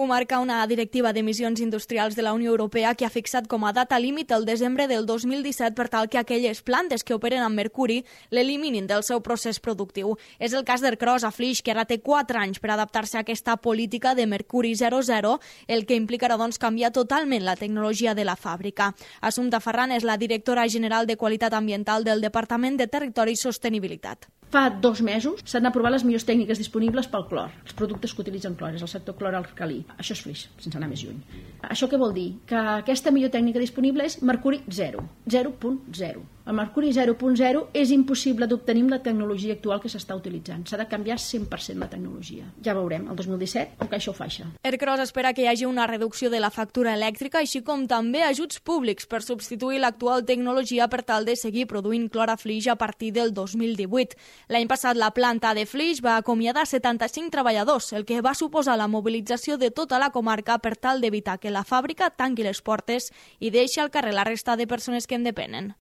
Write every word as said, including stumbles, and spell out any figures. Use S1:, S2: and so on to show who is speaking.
S1: Ho marca una directiva d'emissions industrials de la Unió Europea que ha fixat com a data límit el desembre del dos mil disset per tal que aquelles plantes que operen amb mercuri l'eliminin del seu procés productiu. És el cas d'Ercros a Flix, que ara té quatre anys per adaptar-se a aquesta política de mercuri zero zero, el que implicarà doncs, canviar totalment la tecnologia de la fàbrica. Assumpta Ferran és la directora general de Qualitat Ambiental del Departament de Territori i Sostenibilitat.
S2: Fa dos mesos s'han aprovat les millors tècniques disponibles pel clor, els productes que utilitzen clor, és el sector cloralcalí. Això és Flix, sense anar més lluny. Això què vol dir? Que aquesta millor tècnica disponible és mercuri zero, zero punt zero. El mercuri zero punt zero és impossible d'obtenir amb la tecnologia actual que s'està utilitzant. S'ha de canviar cent per cent la tecnologia. Ja veurem, el dos mil disset, com que això ho faixa.
S1: Ercros espera que hi hagi una reducció de la factura elèctrica, així com també ajuts públics per substituir l'actual tecnologia per tal de seguir produint clor a Flix a partir del dos mil divuit. L'any passat la planta de Flix va acomiadar setanta-cinc treballadors, el que va suposar la mobilització de tota la comarca per tal d'evitar que la fàbrica tanqui les portes i deixi al carrer la resta de persones que en depenen.